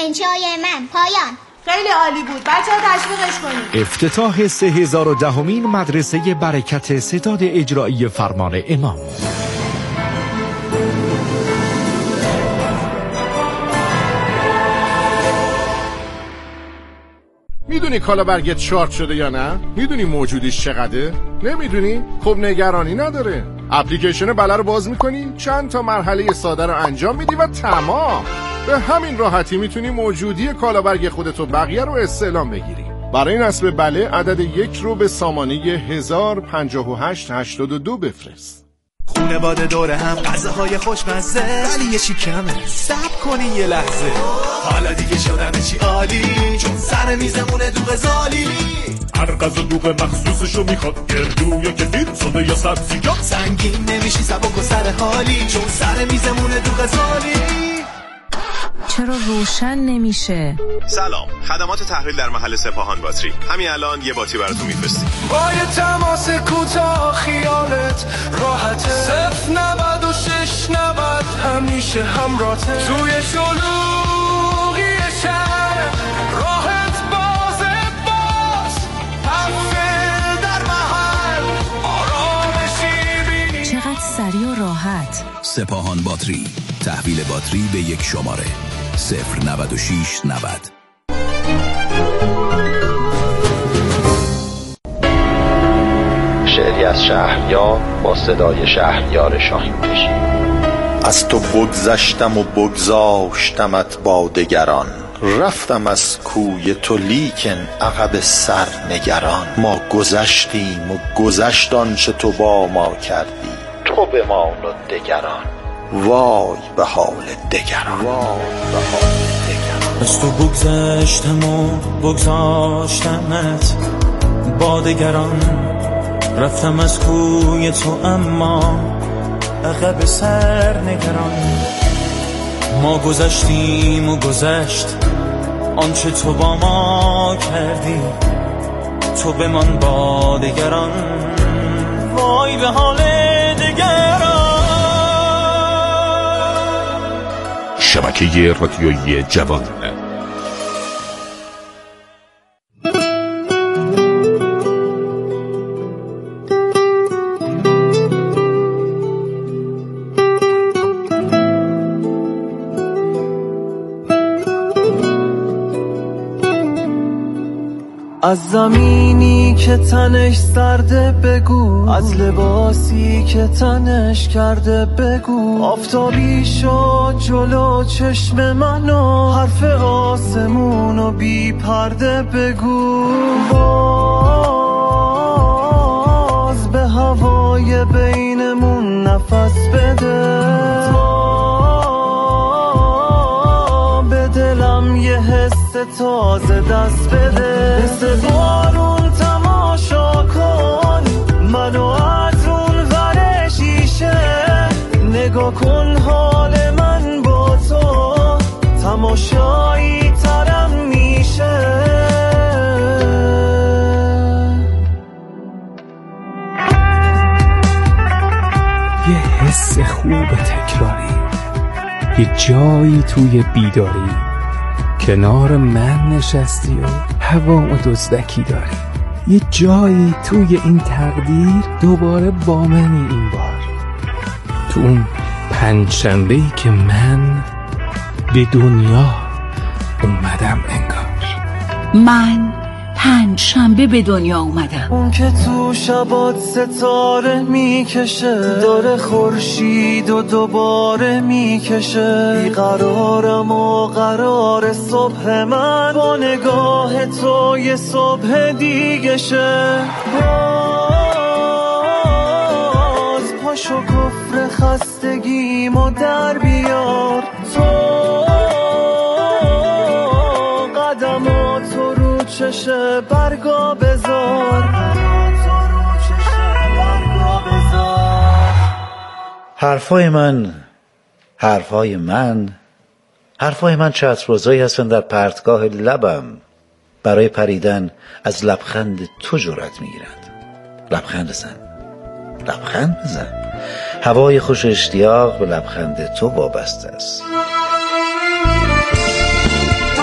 انشای من پایان. خیلی عالی بود. بچه‌ها تشویقش کنید. افتتاح 3010مین مدرسه برکت ستاد اجرایی فرمان امام. میدونی کالا برگت شارت شده یا نه؟ میدونی موجودیش چقدره؟ نمیدونی؟ خب نگرانی نداره. اپلیکیشن بله رو باز میکنی، چند تا مرحله ساده رو انجام میدی و تمام. به همین راحتی میتونی موجودی کالا برگ خودتو بقیه رو استعلام بگیری. برای نصب بله عدد 1 رو به سامانه 105882 بفرست. خونواده دوره هم غذاهای خوشمزه، ولی یه چی کمه، صبر کنی یه لحظه. حالا دیگه شدم چی عالی، چون سر میزمونه دوغ زالی. هر غذا دوغ مخصوصشو میخواد، گردو یا کدیر، ساده یا سبزیجات. سنگین نمیشی سبک و سر حالی، چون سر میزمونه دوغ زالی. چرا روشن نمیشه؟ سلام، خدمات تحویل در محل سپاهان باتری. همین الان یه باتری براتون میفرستیم. با یه تماس کوتاه خیالت راحته. 09690 همیشه همراهته. توی شلوغی شهر راحت بازه باز. حفل در محل آرامشی بینی. چقدر سریع و راحت. سپاهان باتری، تحویل باتری به 1 شماره 09690. شعری از شهریار با صدای شهریار شاهین‌کش. از تو بگذشتم و بگذاشتمت با دگران، رفتم از کوی تو لیکن عقب سر نگران. ما گذشتیم و گذشت آنچه تو با ما کردی، تو بمان و دگران وای به حال دگران، وای به حال دگران. از تو بگذشتم و بگذاشتمت با دگران، رفتم از کوی تو اما عقب سر نگران. ما گذشتیم و گذشت آنچه تو با ما کردی، تو بمان با دگران وای به حال دگران. شبکه رادیویی جوان. از زمینی که تنش سرده بگو، از لباسی که تنش کرده بگو. آفتابی شد جلو چشم منو، حرف آسمونو بی پرده بگو. باز به هوای بینمون نفس بده، به دلم یه حس تازه دست بده. مثل بارون تماشا کن منو از اون ور شیشه، نگاه کن حال من با تو تماشایی ترم میشه. یه حس خوب تکراری، یه جایی توی بیداری، کنار من نشستی و هوامو دزدکی داری. یه جایی توی این تقدیر دوباره با منی این بار، تو اون پنجشنبه‌ای که من به دنیا اومدم انگار. من پنجشنبه به دنیا اومدم. اون که تو شبات ستاره میکشه، داره خورشید و دوباره میکشه. بیقرارم و قرار صبح من، با نگاه تو یه صبح دیگه شه. باز پاشو کفر خستگیمو در بیار، تو قدماتو رو چشه برگا بذار. حرفای من چتربازایی هستن در پرتگاه لبم، برای پریدن از لبخند تو جرأت میگیرند. لبخند بزن. هوای خوش اشتیاق به لبخند تو وابسته است.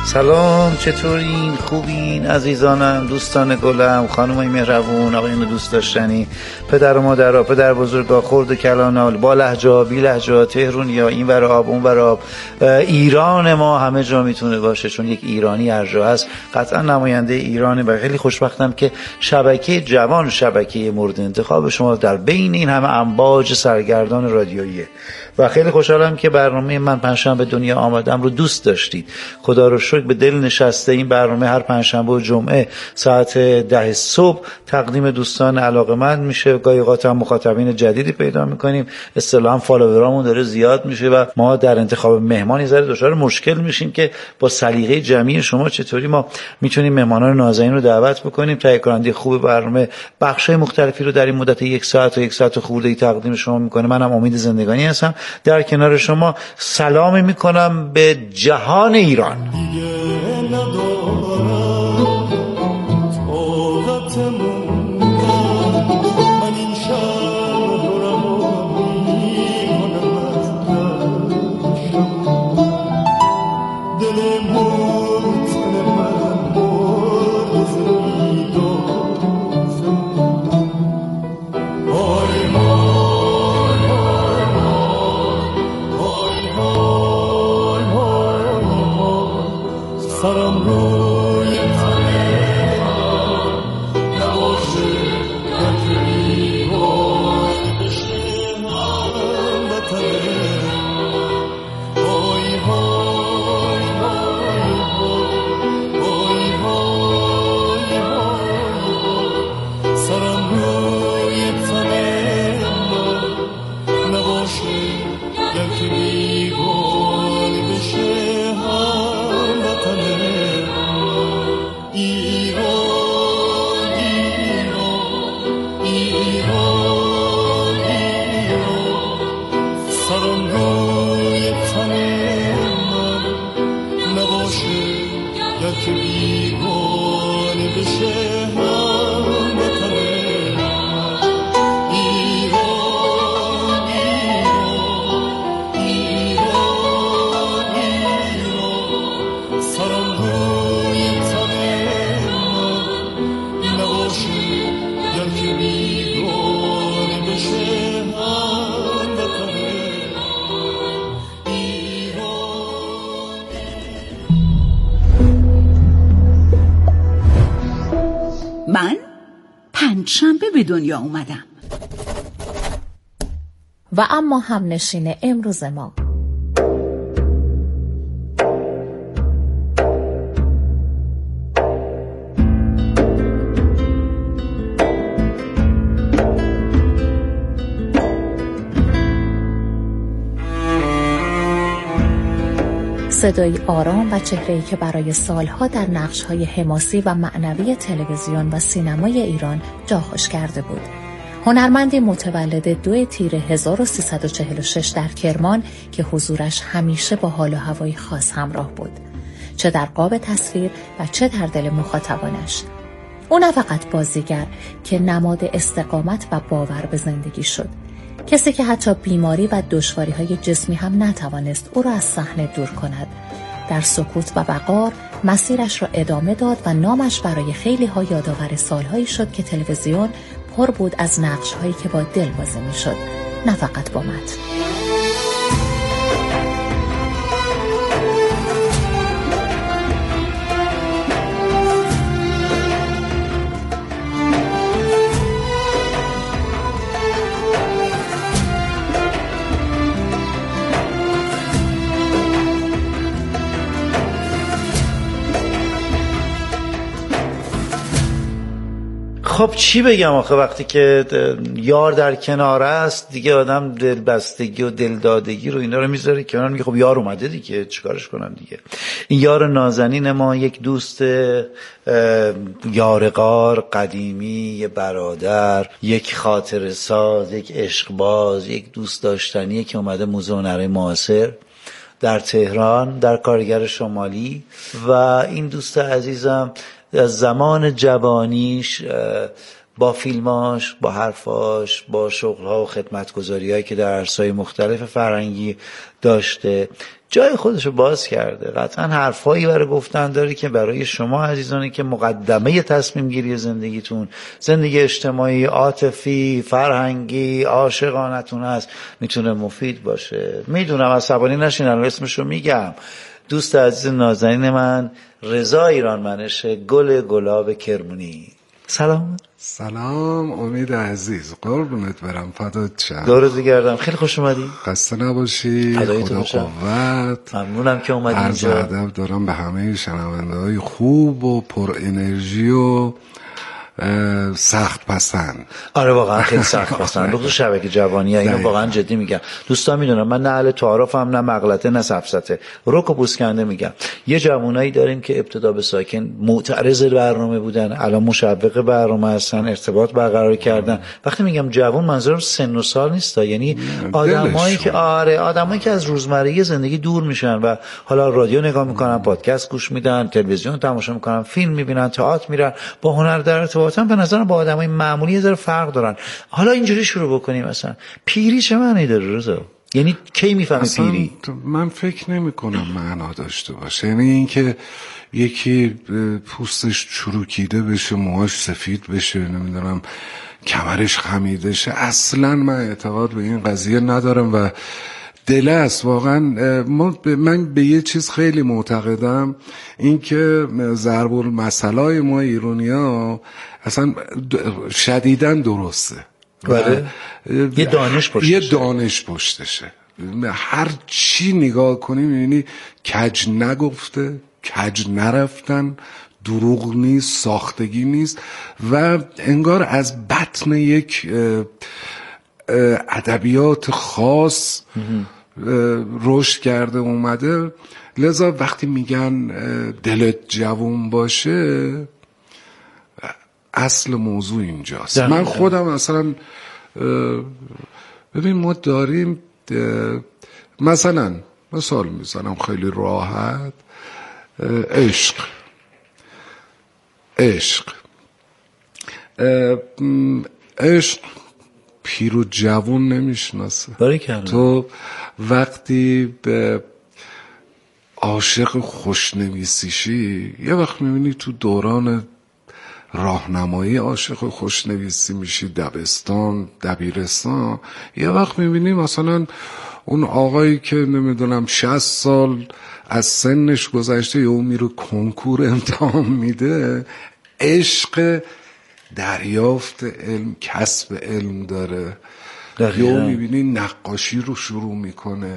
سلام، چطورین؟ خوبین عزیزانم، دوستان گلم، خانمای مهربون، آقایون دوست داشتنی، پدر و مادرها، پدر بزرگا، خرد و کلانال، با لهجه بی لهجه، تهرون یا این ور آب اون ور آب، ایران ما همه جا میتونه باشه، چون یک ایرانی هر جا هست قطعا نماینده ایرانه. و خیلی خوشبختم که شبکه جوان، شبکه مورد انتخاب شما در بین این همه امواج سرگردان رادیوییه. و خیلی خوشحالم که برنامه من پنجشنبه دنیا آمدم رو دوست داشتید. خدا رو شکر به دل نشسته. این برنامه هر پنجشنبه و جمعه ساعت 10 صبح تقدیم دوستان علاقه‌مند میشه. گاهی اوقات هم مخاطبین جدیدی پیدا میکنیم، اصطلاحاً فالوورامون داره زیاد میشه و ما در انتخاب مهمانی ذره دچار مشکل میشیم که با سلیقه جمعی شما چطوری ما میتونیم مهمانان نازنین رو دعوت بکنیم. تهیه کننده خوب برنامه بخش‌های مختلفی رو در این مدت 1 ساعت و 1 ساعت خورده تقدیم شما میکنه. منم امید زندگانی هستم در کنار شما. سلام میکنم به جهان ایران. من پنجشنبه به دنیا اومدم. و اما همنشین امروز ما. صدای آرام و چهره‌ای که برای سالها در نقش‌های حماسی و معنوی تلویزیون و سینمای ایران جا خوش کرده بود. هنرمندی متولد 2 تیر 1346 در کرمان که حضورش همیشه با حال و هوای خاص همراه بود، چه در قاب تصویر و چه در دل مخاطبانش. او نه فقط بازیگر که نماد استقامت و باور به زندگی شد، کسی که حتی بیماری و دشواری‌های جسمی هم نتوانست او را از صحنه دور کند. در سکوت و وقار مسیرش را ادامه داد و نامش برای خیلی ها یادآور سالهایی شد که تلویزیون پر بود از نقش‌هایی که با دل بازی می‌شد، نه فقط با متن. خب چی بگم آخه، وقتی که یار در کنار است دیگه آدم دلبستگی و دلدادگی رو اینا رو میذاره کنار، میگه خب یار اومده دیگه چیکارش کنم دیگه. این یار نازنین ما یک دوست یارغار قدیمی، یه برادر، یک خاطره ساز، یک عشق باز، یک دوست داشتنیه که اومده موزه هنرهای معاصر در تهران در کارگر شمالی. و این دوست عزیزم از زمان جوانیش با فیلماش، با حرفاش، با شغل‌ها و خدمت‌گزاری‌هایی که در عرصه‌های مختلف فرهنگی داشته جای خودشو باز کرده. قطعا حرفایی برای گفتن داره که برای شما عزیزانی که مقدمه تصمیم گیری زندگیتون، زندگی اجتماعی، عاطفی، فرهنگی، عاشقانتون هست، میتونه مفید باشه. میدونم عصبانی نشین، الان اسمشو میگم. دوست عزیز نازنین من رضا ایرانمنش، گل گلاب کرمونی. سلام امید عزیز، قربونت برم، فدات شم. دورت بگردم، خیلی خوش اومدی. خسته نباشی، خدا قوت. ممنونم که اومدی اینجا. عرض ادب دارم به همه شنونده‌های خوب و پر انرژی و سخت پسند. آره واقعا خیلی سخت پسند. لوکس شبکه جوانیه، اینو واقعا جدی میگم. دوستان میدونم من نه اهل تعارفم، نه مغلطه، نه سفسطه، رک و پوسکنده میگم. یه جوانایی داریم که ابتدا به ساکن معترض برنامه بودن، الان مشوق برنامه هستن، ارتباط برقرار کردن. وقتی میگم جوان منظورم سن و سال نیست، یعنی آدمایی که آدمایی که از روزمره زندگی دور میشن و حالا رادیو نگاه میکنن، پادکست گوش میدن، تلویزیون تماشا میکنن، فیلم میبینن، تئاتر میرن، با هنر در ارتباطن. به نظرم با آدمای معمولی یه ذره فرق دارن. حالا اینجوری شروع بکنیم، مثلا پیری چه معنی داره رضا؟ یعنی کی میفهمی پیری؟ من فکر نمی کنم معنا داشته باشه. یعنی اینکه یکی پوستش چروکیده بشه، موهاش سفید بشه، نمیدونم کمرش خمیده شه، اصلا من اعتقاد به این قضیه ندارم و دل است. واقعا من به یه چیز خیلی معتقدم، این که ضرب المثلای ما ایرانی‌ها اصلا شدیداً درسته. بله. یه دانش پشتشه. هر چی نگاه کنی می‌بینی کج نگفته، کج نرفتن، دروغ نیست، ساختگی نیست و انگار از بطن یک ادبیات خاص رشد کرده اومده. لذا وقتی میگن دلت جوون باشه، اصل موضوع اینجاست. من خودم مثلا ببین ما داریم مثلا مثال میزنم خیلی راحت، عشق پیر و جوون نمیشناسه. تو وقتی به عاشق خوشنویسیشی، یه وقت میبینی تو دوران راهنمایی عاشق خوشنویسی میشی، دبستان، دبیرستان، یه وقت میبینی مثلا اون آقایی که نمیدونم 60 سال از سنش گذشته یا اون میره کنکور امتحان میده، عشق دریافت علم، کسب علم داره. یا میبینی نقاشی رو شروع میکنه.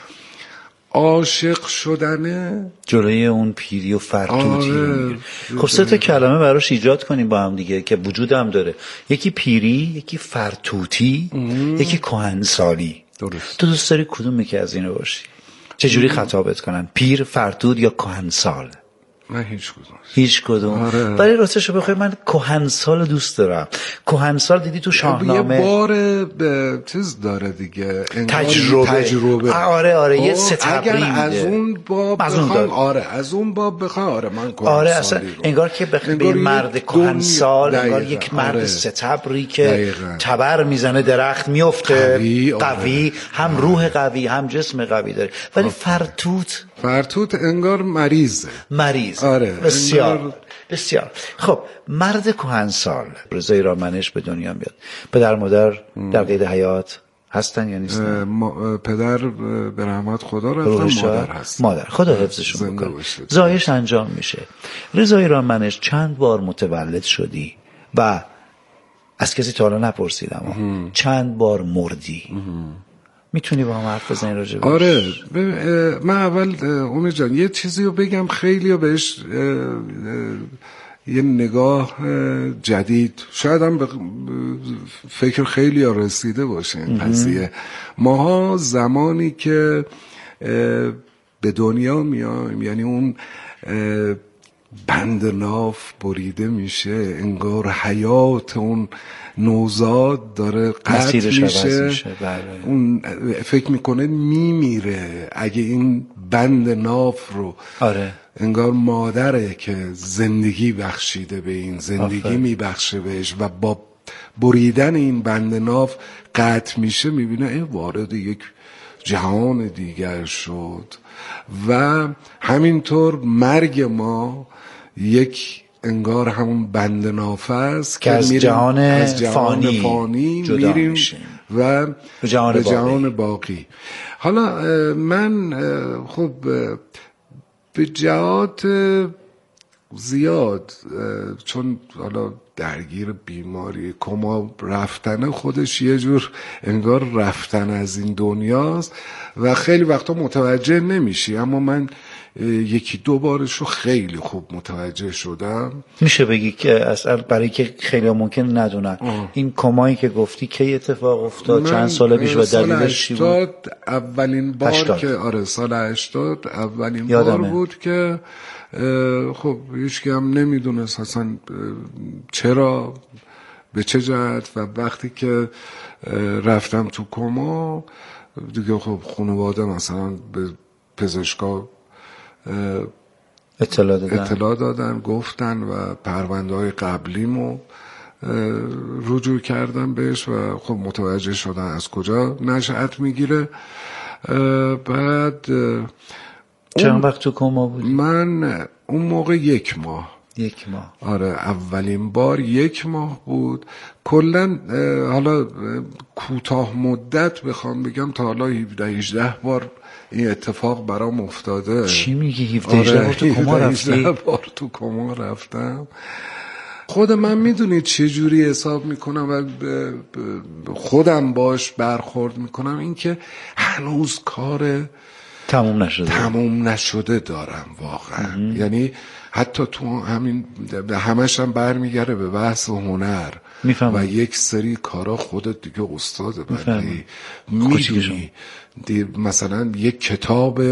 عاشق شدنه جلوی اون پیری و فرتوتی رو میگیره. خب 3 تا کلمه براش ایجاد کنیم با هم دیگه که وجود هم داره. یکی پیری، یکی فرتوتی، یکی کهنسالی. درست. تو دوست داری کدوم یکی از اینا باشی؟ چجوری خطابت کنن؟ پیر، فرتوت یا کهنسال؟ من هیچ کدوم. برای راستشو بخوای من کهنسال دوست دارم. کهنسال دیدی تو شاهنامه یه بار چیز داره دیگه، تجربه. آره یه ستبری اگر از اون باب بخوام، از اون باب بخوام، من کهنسالی اصلا انگار که به مرد کهنسال انگار یک مرد ستبری که تبر میزنه، درخت میفته، قوی، هم روح قوی هم جسم قوی داره. ولی فرتوت انگار مریض. آره. بسیار. خب مرد کهنسال رضا ایرانمنش به دنیا میاد. پدر مادر در قید حیات هستن یا نیستن؟ پدر به رحمت خدا رفتن، مادر هست. مادر خدا حفظشون بکنه. زایش انجام میشه. رضا ایرانمنش چند بار متولد شدی و از کسی تا حالا نپرسیدم چند بار مردی؟ میتونی با هم حرف بزنی راجع بهش؟ آره. من اول امید جان یه چیزی رو بگم، خیلی بهش یه نگاه جدید، شاید هم به فکر خیلی ها رسیده باشه این قضیه. ماها زمانی که به دنیا میایم، یعنی اون بند ناف بریده میشه، انگار حیات اون نوزاد داره قطع میشه. اون فکر میکنه میمیره اگه این بند ناف رو انگار مادره که زندگی بخشیده به این، زندگی میبخشه بهش و با بریدن این بند ناف قطع میشه، میبینه این وارد یک جهان دیگر شد. و همینطور مرگ ما یک انگار همون بند ناف است که از جهان فانی میریم و به جهان باقی. حالا من خب به جهات زیاد، چون حالا درگیر بیماری کما رفتن خودش یه جور انگار رفتن از این دنیاست و خیلی وقتا متوجه نمیشی، اما من یکی دو بارشو خیلی خوب متوجه شدم. میشه بگی که اصلا برای که خیلی ممکن ندونن این کمایی که گفتی که اتفاق افتاد چند سال پیش و دلیلش چی بود؟ اولین بار 80. که آره سال 80 اولین بار بود که خب هیچ که هم نمیدونست اصلا چرا، به چه جهت. و وقتی که رفتم تو کما دیگه خب خانواده مثلا به پزشکا اطلاع دادن، گفتن و پرونده های قبلیمو رجوع کردن بهش و خب متوجه شدن از کجا نشأت میگیره. بعد چند وقت تو کما بودی؟ من اون موقع 1 ماه. آره اولین بار 1 ماه بود. کلن حالا کوتاه مدت بخوام بگم تا حالا 17-18 بار این اتفاق برام افتاده. چی میگی 17 بار تو کما رفتی؟ 17 بار تو کما رفتم. خود من میدونید چه جوری حساب میکنم و خودم باش برخورد میکنم، این که هنوز کار تموم نشده دارم واقعا. یعنی حتی تو همین همش هم برمیگره به بحث هنر و یک سری کارا خودت دیگه استاد بندی میدونی. مثلا یک کتاب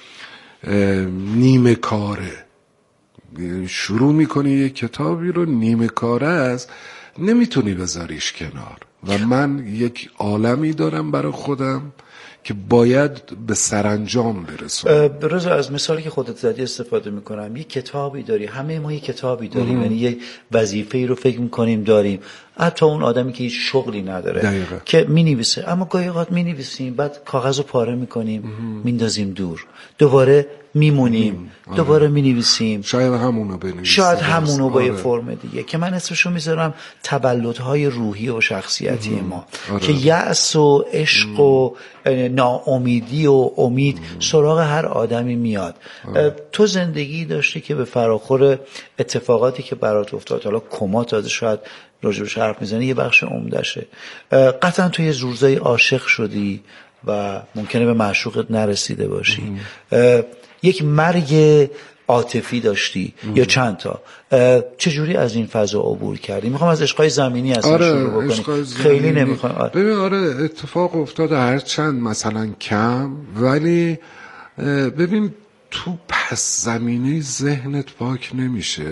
نیمه کاره شروع میکنی، یک کتابی رو نیمه کاره است نمیتونی بذاریش کنار و من یک عالمی دارم برای خودم که باید به سرانجام برسونم. رضا از مثالی که خودت زدی استفاده میکنم. یک کتابی داری، همه ما یک کتابی داریم، یعنی یک وظیفه‌ای رو فکر میکنیم داریم. حتی اون آدمی که هیچ شغلی نداره دقیقا. که مینویسه، اما گاهی اوقات مینویسیم بعد کاغذ رو پاره میکنیم میندازیم دور، دوباره میمونیم دوباره مینویسیم، شاید همونو بنویسیم، شاید همونو با یه فرم دیگه که من اسمشو میذارم تولدهای روحی و شخصیتی ما که یأس و عشق و ناامیدی و امید سراغ هر آدمی میاد. تو زندگی داشتی که به فراخور اتفاقاتی که برات افتاد، حالا کما تازه شاید راجبش حرف میزنی یه بخش عمدشه، قطعا تو یه روزایی عاشق شدی و ممکنه به معشوقت نرسیده باشی، یک مرگ عاطفی داشتی یا چند تا. چجوری از این فضا عبور کردی؟ میخوام از عشقای زمینی اصلا شروع بکنی، خیلی نمیخوام. ببین اتفاق افتاده هر چند مثلا کم، ولی ببین تو پس زمینه ذهنت پاک نمیشه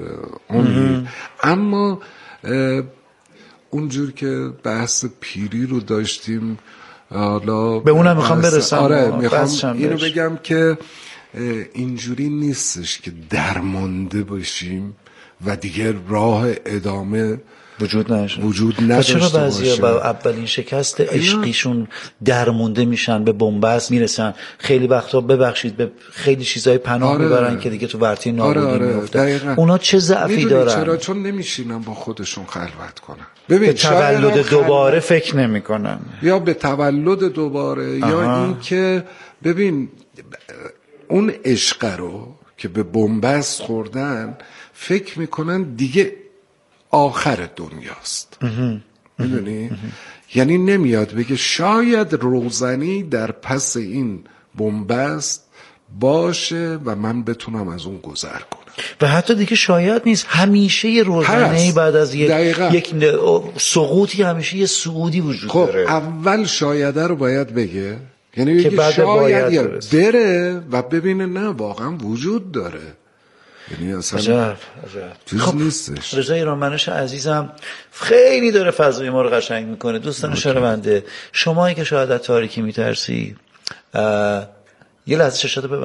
اما اونجور که بحث پیری رو داشتیم حالا به اونم میخوام برسم. آره میخوام اینو بگم که اینجوری نیستش که درمانده باشیم و دیگه راه ادامه وجود نداشته باشه. چرا بعضیا با اولین شکست عشقیشون درمونده میشن، به بنبست میرسن، خیلی وقتا ببخشید به خیلی چیزای پناه میبرن که دیگه تو ورطه نابودی میافتن. اونا چه ضعفی دارن؟ چرا؟ چون نمیشینن با خودشون خلوت کنن. به تولد دوباره فکر نمیکنن، یا به تولد دوباره یا این که ببین اون عشق رو که به بنبست خوردن فکر میکنن دیگه آخر دنیاست. میدونی؟ یعنی نمیاد بگه شاید روزنی در پس این بنبست باشه و من بتونم از اون گذر کنم. و حتی دیگه شاید نیست، همیشه یه روزنه‌ای بعد از یک سقوطی همیشه یه صعودی وجود داره. خب اول شایده رو باید بگه، یعنی بگه شاید بره و ببینه نه واقعا وجود داره. یعنی اصلا خب نیستش. رضا ایرانمنش عزیزم خیلی داره فضای ما رو قشنگ میکنه. دوستان شنونده، شمایی که شاید از تاریکی میترسی یه لحظه چشاتو ببند،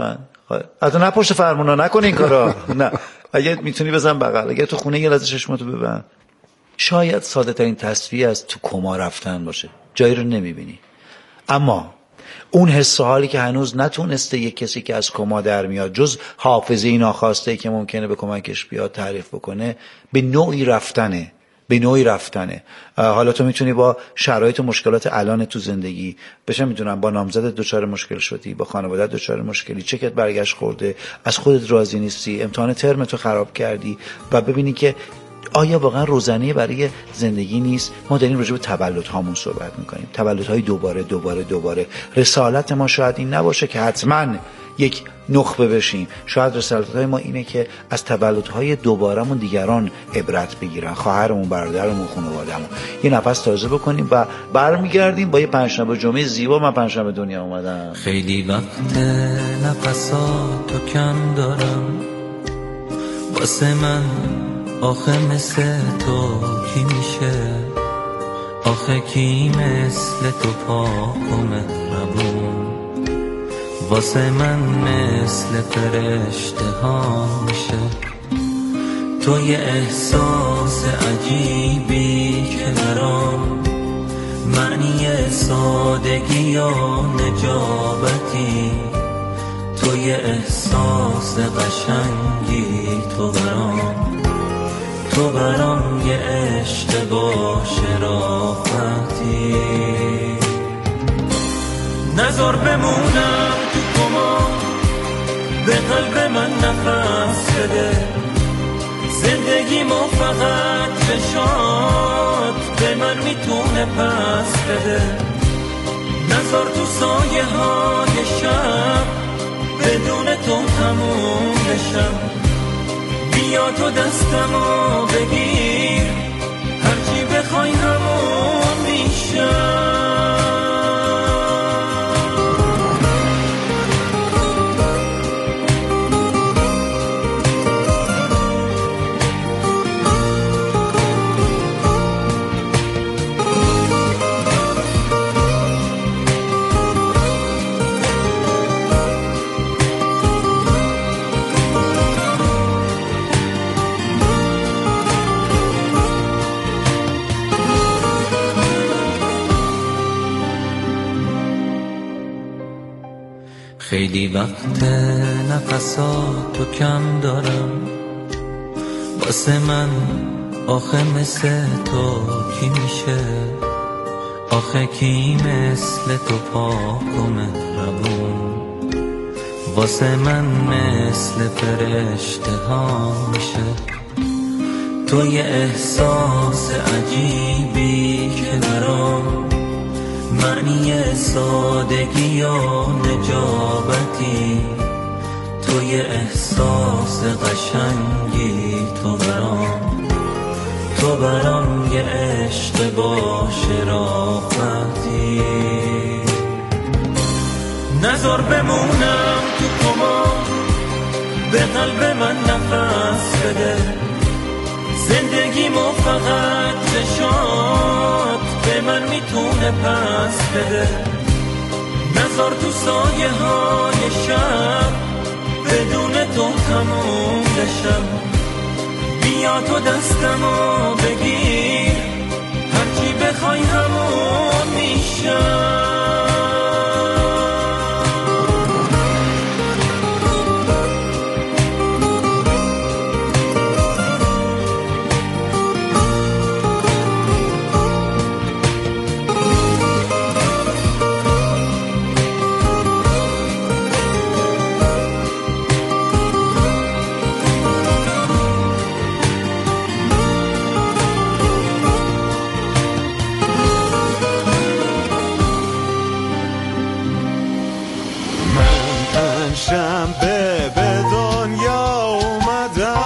حتی نه پشت فرمونا نکن این کارا. نه اگه میتونی بزن بغل، اگه تو خونه یه لحظه چشماتو ببند. شاید ساده ترین تصفیه از تو کما رفتن باشه، جایی رو نمیبینی، اما اون حس و حالی که هنوز نتونسته یک کسی که از کما در میاد جز حافظه ناخواسته که ممکنه به کمکش بیاد تعریف بکنه، به نوعی رفتنه. حالا تو میتونی با شرایط و مشکلات الان تو زندگی بشه، میدونم با نامزدت دچار مشکل شدی، با خانواده‌ات دچار مشکلی، چکت برگشت خورده، از خودت راضی نیستی، امتحان ترم تو خراب کردی و ببینی که آیا واقعا روزانه برای زندگی نیست. ما داریم راجع به تولدهامون صحبت میکنیم، تولدهای دوباره. رسالت ما شاید این نباشه که حتما یک نخبه بشیم، شاید رسالت‌های ما اینه که از تولدهای دوباره‌مون دیگران عبرت بگیرن، خواهرمون، برادرمون، خانواده‌مون. یه نفس تازه بکنیم و برمیگردیم با یه پنجشنبه جمعه زیبا. من پنجشنبه دنیا اومدم. خیلی وقت نفساتو کم دارم، واسه من آخه مثل تو کی میشه، آخه کی مثل تو پاک و مهربون، واسه من مثل فرشته ها میشه. تو یه احساس عجیبی که برام معنی سادگی یا نجابتی، تو یه احساس قشنگی، تو برام یه عشق با شرافتی. نذار بمونم تو کما، به قلب من نفس بده، زندگیمو فقط چشات به من میتونه پس بده. نذار تو سایه های شب بدون تو تموم بشم، بیا تو دستمو بگیر، هرچی بخوای همون میشم. خیلی وقت نفساتو کم دارم، واسه من آخه مثل تو کی میشه، آخه کی مثل تو پاک و مهربون، واسه من مثل فرشته ها میشه. تو یه احساس عجیبی که برام معنی سادگی یا نجابتی، تو یه احساس قشنگی، تو برام یه عشق با شرافتی. نذار بمونم تو کما، به قلب من نفس بده، زندگیمو فقط چشات به من میتونه پس بده. نذار تو سایه های شب بدون تو تموم بشم، بیا تو دستمو بگیر، هرچی بخوای همون میشم. شنبه به دنیا اومدم،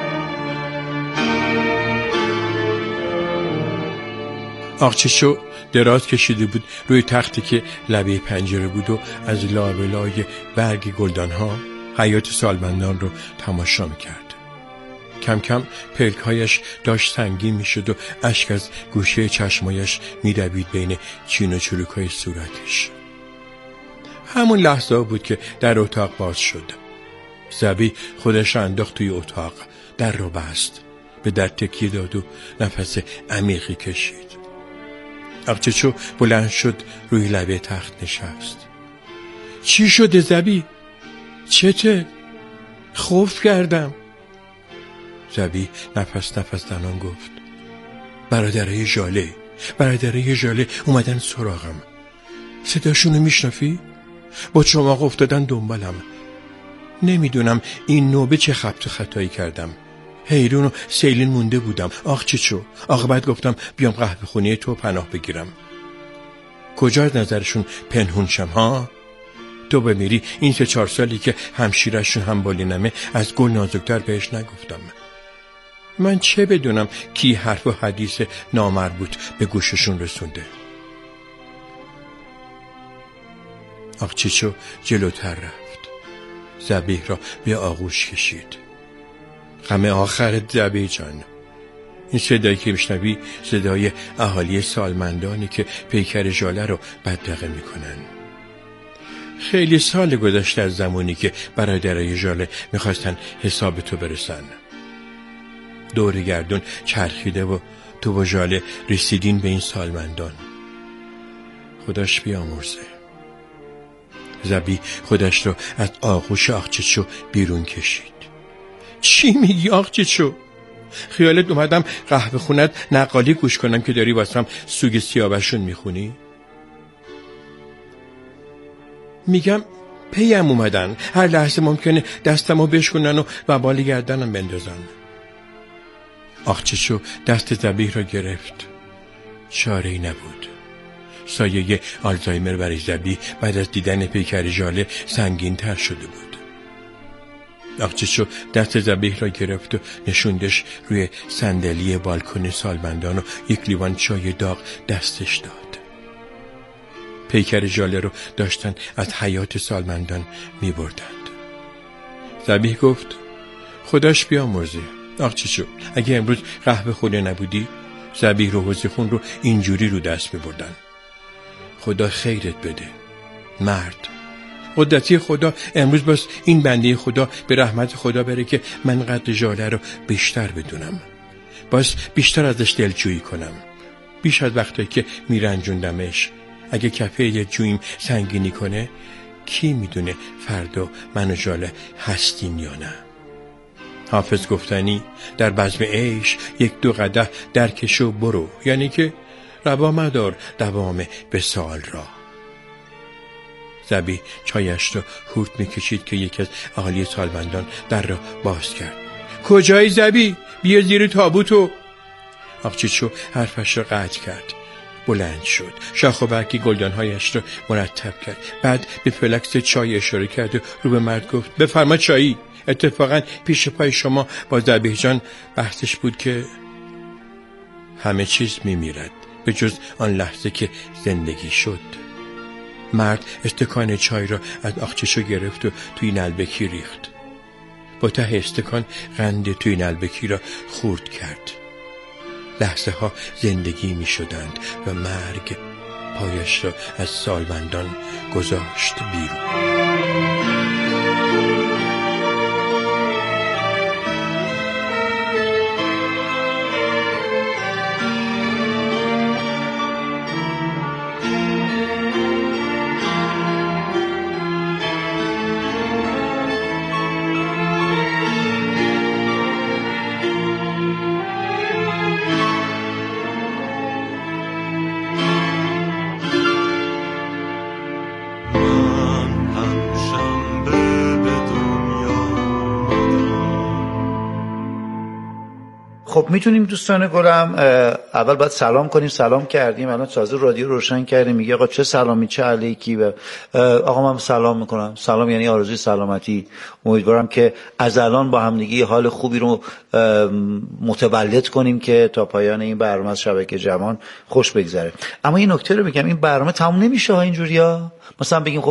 آخ چی شد؟ دراز کشیده بود روی تختی که لبه پنجره بود و از لابلای برگ گلدانها حیات سالمندان رو تماشا میکرد. کم کم پلکهایش داشت سنگین میشد و اشک از گوشه چشمایش میدوید بین چین و چروکهای صورتش. همون لحظه بود که در اتاق باز شد. ذبیح خودش انداخت توی اتاق، در رو بست، به در تکیه داد و نفس عمیقی کشید. اقچه‌چو بلند شد، روی لبه تخت نشست. چی شده ذبیح؟ چته؟ خوف کردم. ذبیح نفس زنان گفت برادرای ژاله اومدن سراغم. صداشونو میشنفی؟ با چماق افتادن دنبالم. نمیدونم این نوبه چه خبط خطایی کردم. حیرون و سیلین مونده بودم. آقچه‌چو عاقبت گفتم بیام قهوه خونه تو پناه بگیرم. کجا از نظرشون پنهون شم ها؟ تو بمیری این 3-4 سالی که همشیرشون هم بالینمه از گل نازکتر بهش نگفتم. من چه بدونم کی حرف و حدیث نامربوط به گوششون رسونده. آقچه‌چو جلوتر رفت، ذبیح را به آغوش کشید. غم آخرت ذبیح جان. این صدایی که میشنوی صدای اهالی سالمندانی که پیکر ژاله رو بدرقه میکنن. خیلی سال گذشته از زمانی که برادرای ژاله میخواستن حساب تو برسن. دور گردون چرخیده و تو و ژاله رسیدین به این سالمندان. خداش بیامرزه. ذبیح خودش رو از آغوش آقچه‌چو بیرون کشید. چی میگی آقچه‌چو؟ خیالت اومدم قهوه خونت نقالی گوش کنم که داری واسم سوگ سیاوشون میخونی؟ میگم پیم اومدن، هر لحظه ممکنه دستمو بشکنن و وبال گردنم بندازن. آقچه‌چو دست ذبیح را گرفت. چاره‌ای نبود. سایه آلزایمر برای ذبیح بعد از دیدن پیکر ژاله سنگین تر شده بود. آقچه‌چو دست ذبیح را گرفت و نشوندش روی صندلی بالکن سالمندان و یک لیوان چای داغ دستش داد. پیکر ژاله رو داشتن از حیات سالمندان می بردند. ذبیح گفت خداش بیامرزه. آقچه‌چو اگه امروز قهوه خونه نبودی ذبیح رو حوض خون رو اینجوری رو دست می بردن. خدا خیرت بده مرد. قدرتی خدا امروز باز این بنده خدا به رحمت خدا بره که من قدر ژاله رو بیشتر بدونم، باز بیشتر ازش دلجویی کنم، بیش از وقتی که میرنجوندمش. اگه کفه جویم سنگینی کنه کی میدونه فردا من و ژاله هستیم یا نه. حافظ گفتنی در بزم عیش 1-2 قدح درکش و برو، یعنی که روا مدار دوام وصال را. ذبیح چایش رو هورت میکشید که یکی از اهالی سالمندان در را باز کرد. کجایی ذبیح؟ بیا زیر تابوتو. آقچه‌چو حرفش را قطع کرد. بلند شد، شاخ و برگ گلدانهایش را مرتب کرد. بعد به فلکس چای اشاره کرد و رو به مرد گفت بفرما چایی. اتفاقا پیش پای شما با ذبیح جان بحثش بود که همه چیز میمیرد به جز آن لحظه که زندگی شد. مرد استکان چای را از آقچه‌چو گرفت و توی نلبکی ریخت. با ته استکان قند توی نلبکی را خورد کرد. لحظه ها زندگی می شدند و مرگ پایش را از سالمندان گذاشت بیرون. خب میتونیم دوستان گلم اول باید سلام کنیم. سلام کردیم، الان تازه رادیو روشن کردیم، میگه آقا چه سلامی چه علیکی. آقا من سلام میکنم. سلام یعنی آرزوی سلامتی. امیدوارم که از الان با همدیگه حال خوبی رو متولد کنیم که تا پایان این برنامه از شبکه جوان خوش بگذره. اما این نکته رو بگم، این برنامه تموم نمیشه اینجوریا. مثلا بگیم خب